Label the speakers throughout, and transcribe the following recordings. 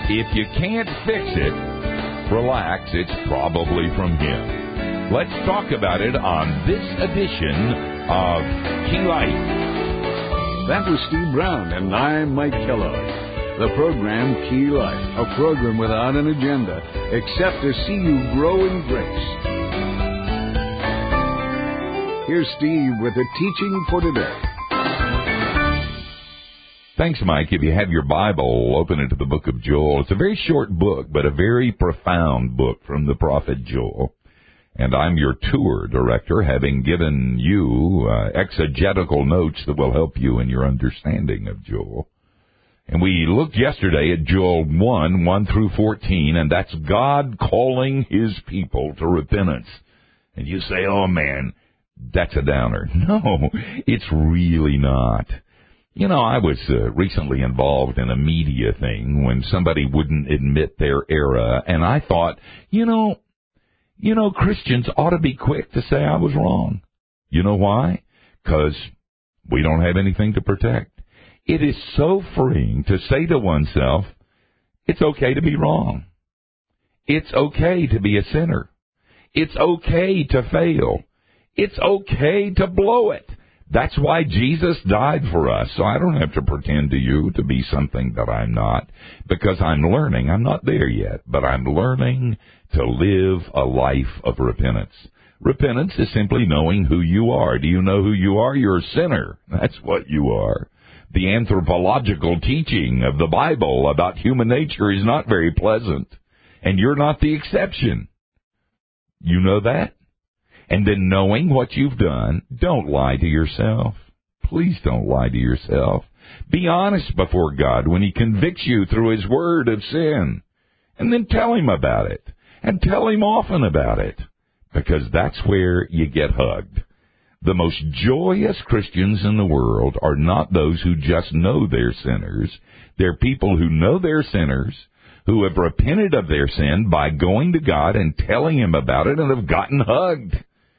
Speaker 1: If you can't fix it, relax, it's probably from him. Let's talk about it on this edition of Key Life.
Speaker 2: That was Steve Brown, and I'm Mike Kellogg. The program Key Life, a program without an agenda, except to see you grow in grace. Here's Steve with the teaching for today.
Speaker 1: Thanks, Mike. If you have your Bible, open it to the book of Joel. It's a very short book, but a very profound book from the prophet Joel. And I'm your tour director, having given you exegetical notes that will help you in your understanding of Joel. And we looked yesterday at Joel 1 through 14, and that's God calling his people to repentance. And you say, oh, man, that's a downer. No, it's really not. You know, I was recently involved in a media thing when somebody wouldn't admit their error, and I thought, you know, Christians ought to be quick to say I was wrong. You know why? Because we don't have anything to protect. It is so freeing to say to oneself, it's okay to be wrong. It's okay to be a sinner. It's okay to fail. It's okay to blow it. That's why Jesus died for us, so I don't have to pretend to you to be something that I'm not, because I'm learning. I'm not there yet, but I'm learning to live a life of repentance. Repentance is simply knowing who you are. Do you know who you are? You're a sinner. That's what you are. The anthropological teaching of the Bible about human nature is not very pleasant, and you're not the exception. You know that? And then knowing what you've done, don't lie to yourself. Please don't lie to yourself. Be honest before God when he convicts you through his word of sin. And then tell him about it. And tell him often about it. Because that's where you get hugged. The most joyous Christians in the world are not those who just know they're sinners. They're people who know they're sinners, who have repented of their sin by going to God and telling him about it and have gotten hugged.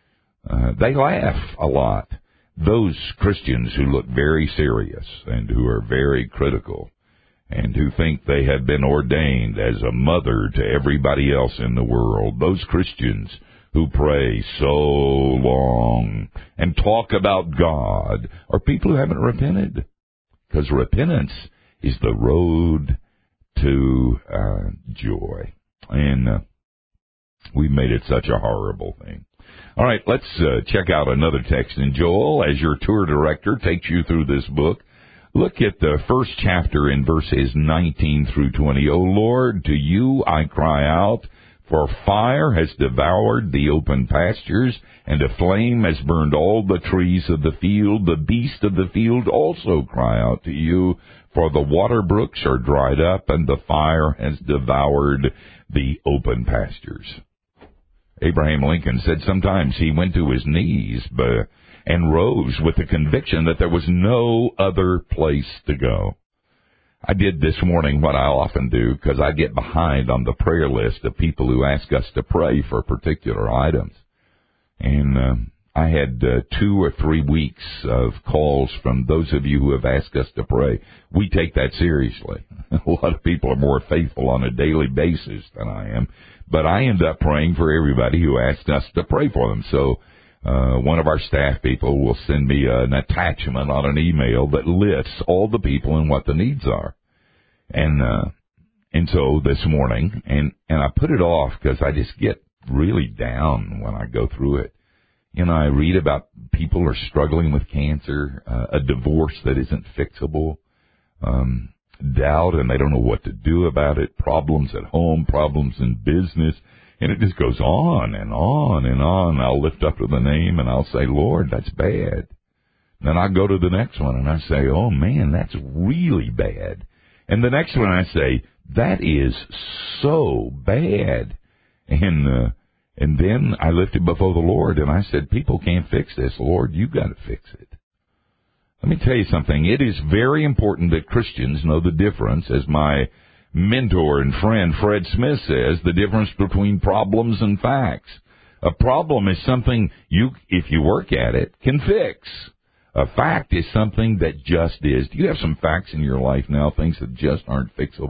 Speaker 1: They laugh a lot. Those Christians who look very serious and who are very critical and who think they have been ordained as a mother to everybody else in the world, those Christians who pray so long and talk about God are people who haven't repented. Because repentance is the road to joy. And we've made it such a horrible thing. All right, let's check out another text in Joel as your tour director takes you through this book. Look at the first chapter in verses 19 through 20. O Lord, to you I cry out, for fire has devoured the open pastures, and a flame has burned all the trees of the field. The beasts of the field also cry out to you, for the water brooks are dried up, and the fire has devoured the open pastures. Abraham Lincoln said sometimes he went to his knees and rose with the conviction that there was no other place to go. I did this morning what I often do, because I get behind on the prayer list of people who ask us to pray for particular items. And I had 2 or 3 weeks of calls from those of you who have asked us to pray. We take that seriously. A lot of people are more faithful on a daily basis than I am. But I end up praying for everybody who asked us to pray for them. So one of our staff people will send me an attachment on an email that lists all the people and what the needs are. And so this morning, and I put it off because I just get really down when I go through it. You know, I read about people are struggling with cancer, a divorce that isn't fixable, doubt, and they don't know what to do about it, problems at home, problems in business, and it just goes on and on and on. I'll lift up to the name and I'll say, Lord, that's bad. Then I go to the next one and I say, oh man, that's really bad. And the next one I say, that is so bad. And then I lift it before the Lord and I said, people can't fix this. Lord, you've got to fix it. Let me tell you something. It is very important that Christians know the difference, as my mentor and friend Fred Smith says, the difference between problems and facts. A problem is something you, if you work at it, can fix. A fact is something that just is. Do you have some facts in your life now, things that just aren't fixable?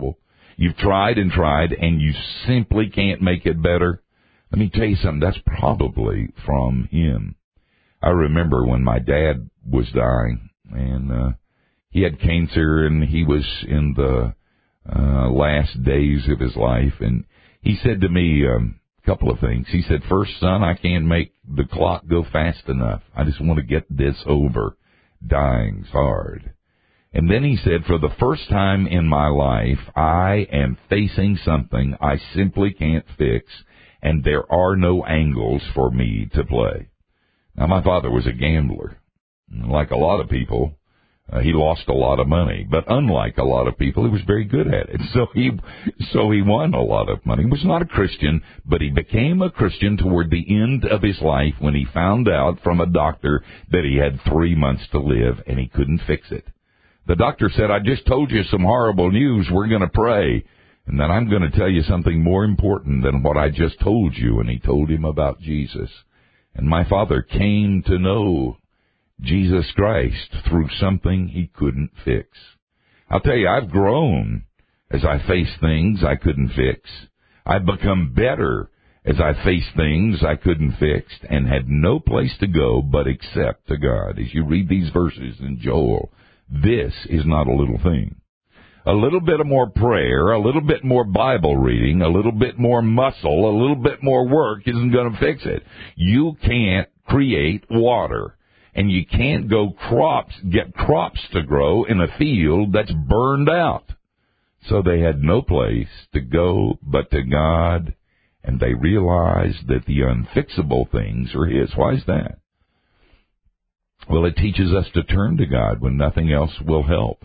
Speaker 1: You've tried and tried, and you simply can't make it better. Let me tell you something. That's probably from him. I remember when my dad was dying, and he had cancer, and he was in the last days of his life, and he said to me a couple of things. He said, first, son, I can't make the clock go fast enough. I just want to get this over. Dying's hard. And then he said, for the first time in my life, I am facing something I simply can't fix, and there are no angles for me to play. Now, my father was a gambler. Like a lot of people, he lost a lot of money. But unlike a lot of people, he was very good at it. So he won a lot of money. He was not a Christian, but he became a Christian toward the end of his life when he found out from a doctor that he had 3 months to live, and he couldn't fix it. The doctor said, I just told you some horrible news. We're going to pray. And then I'm going to tell you something more important than what I just told you. And he told him about Jesus. And my father came to know Jesus Christ through something he couldn't fix. I'll tell you, I've grown as I face things I couldn't fix. I've become better as I face things I couldn't fix and had no place to go but except to God. As you read these verses in Joel, this is not a little thing. A little bit of more prayer, a little bit more Bible reading, a little bit more muscle, a little bit more work isn't going to fix it. You can't create water, and you can't get crops to grow in a field that's burned out. So they had no place to go but to God, and they realized that the unfixable things are His. Why is that? Well, it teaches us to turn to God when nothing else will help.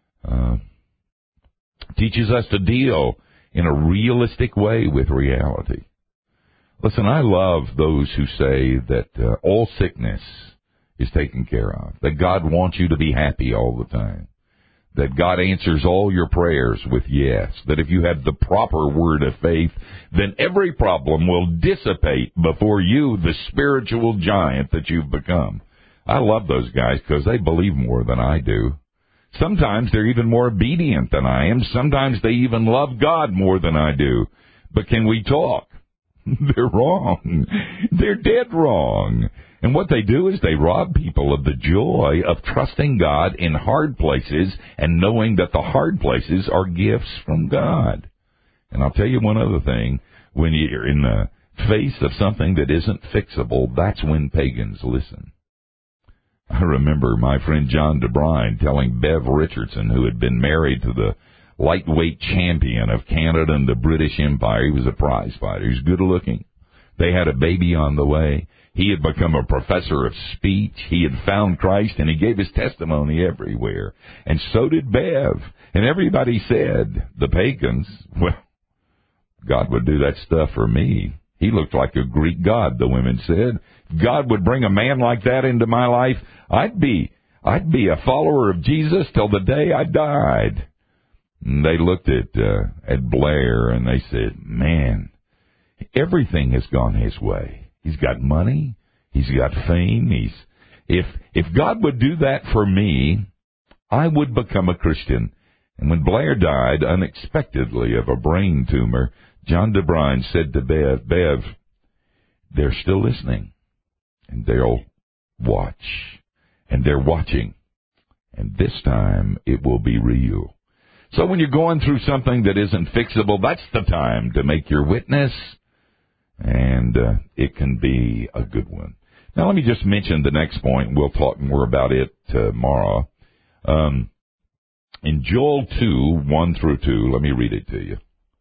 Speaker 1: Teaches us to deal in a realistic way with reality. Listen, I love those who say that all sickness is taken care of, that God wants you to be happy all the time, that God answers all your prayers with yes, that if you have the proper word of faith, then every problem will dissipate before you, the spiritual giant that you've become. I love those guys because they believe more than I do. Sometimes they're even more obedient than I am. Sometimes they even love God more than I do. But can we talk? They're wrong. They're dead wrong. And what they do is they rob people of the joy of trusting God in hard places and knowing that the hard places are gifts from God. And I'll tell you one other thing. When you're in the face of something that isn't fixable, that's when pagans listen. I remember my friend John DeBrine telling Bev Richardson, who had been married to the lightweight champion of Canada and the British Empire. He was a prize fighter. He was good looking. They had a baby on the way. He had become a professor of speech. He had found Christ, and he gave his testimony everywhere. And so did Bev. And everybody said, the pagans, well, God would do that stuff for me. He looked like a Greek god, the women said. God would bring a man like that into my life, I'd be a follower of Jesus till the day I died. And they looked at Blair and they said, man, everything has gone his way. He's got money. He's got fame. If God would do that for me, I would become a Christian. And when Blair died unexpectedly of a brain tumor, John DeBrine said to Bev, they're still listening, and they'll watch, and they're watching, and this time it will be real. So when you're going through something that isn't fixable, that's the time to make your witness, and it can be a good one. Now let me just mention the next point. We'll talk more about it tomorrow. In Joel 2, 1 through 2, let me read it to you.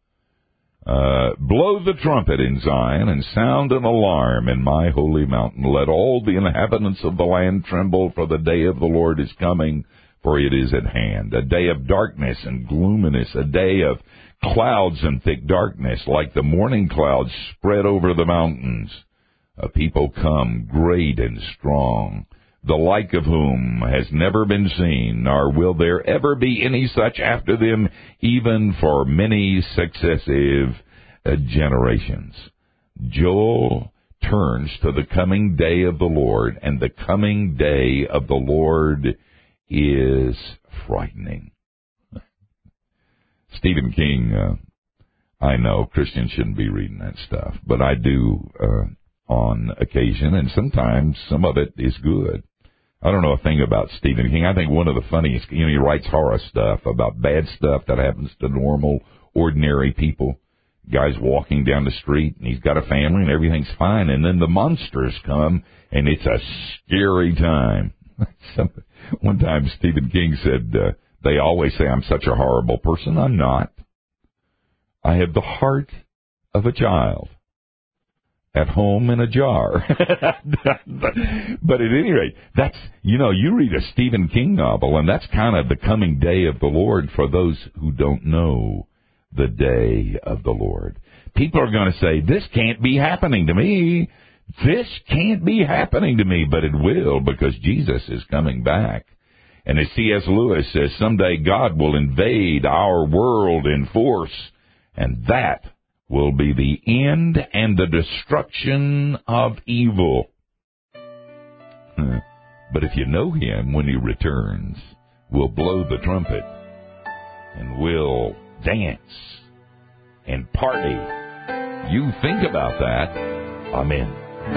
Speaker 1: Blow the trumpet in Zion and sound an alarm in my holy mountain. Let all the inhabitants of the land tremble, for the day of the Lord is coming, for it is at hand. A day of darkness and gloominess, a day of clouds and thick darkness, like the morning clouds spread over the mountains. A people come great and strong, the like of whom has never been seen, nor will there ever be any such after them, even for many successive generations. Joel turns to the coming day of the Lord, and the coming day of the Lord is frightening. Stephen King, I know Christians shouldn't be reading that stuff, but I do on occasion, and sometimes some of it is good. I don't know a thing about Stephen King. I think one of the funniest, he writes horror stuff about bad stuff that happens to normal, ordinary people. Guy's walking down the street, and he's got a family, and everything's fine, and then the monsters come, and it's a scary time. One time Stephen King said, they always say I'm such a horrible person. I'm not. I have the heart of a child at home in a jar. But at any rate, that's, you read a Stephen King novel, and that's kind of the coming day of the Lord for those who don't know the day of the Lord. People are going to say, this can't be happening to me. This can't be happening to me, but it will, because Jesus is coming back. And as C.S. Lewis says, someday God will invade our world in force, and that will be the end and the destruction of evil. But if you know him when he returns, we'll blow the trumpet, and we'll dance and party. You think about that. Amen.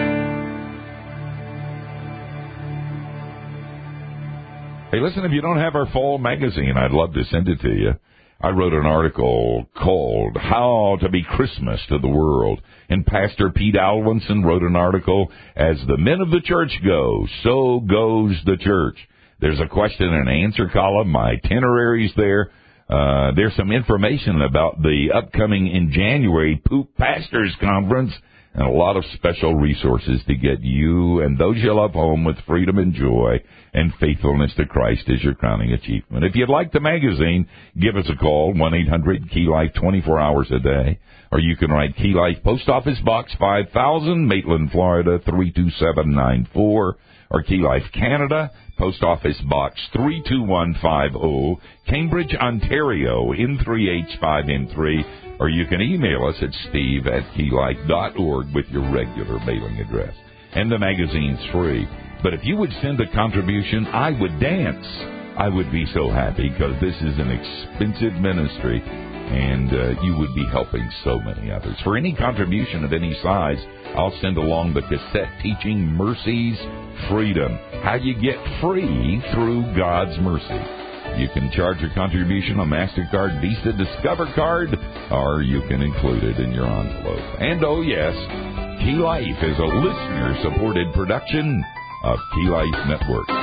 Speaker 1: Hey, listen, if you don't have our fall magazine, I'd love to send it to you. I wrote an article called How to Be Christmas to the World. And Pastor Pete Alwinson wrote an article, As the Men of the Church Go, So Goes the Church. There's a question and answer column. My itinerary's there. There's some information about the upcoming in January Poop Pastors Conference, and a lot of special resources to get you and those you love home with freedom and joy, and faithfulness to Christ is your crowning achievement. If you'd like the magazine, give us a call, 1-800-KEY-LIFE, 24 hours a day. Or you can write Key Life, Post Office Box 5000, Maitland, Florida, 32794. Or Key Life Canada, Post Office Box 32150, Cambridge, Ontario, N3H5N3. Or you can email us at steve@keylife.org with your regular mailing address. And the magazine's free. But if you would send a contribution, I would dance. I would be so happy, because this is an expensive ministry, and you would be helping so many others. For any contribution of any size, I'll send along the cassette teaching Mercy's Freedom, how you get free through God's mercy. You can charge your contribution on MasterCard, Visa, Discover Card, or you can include it in your envelope. And oh yes, Key Life is a listener-supported production of Key Life Network.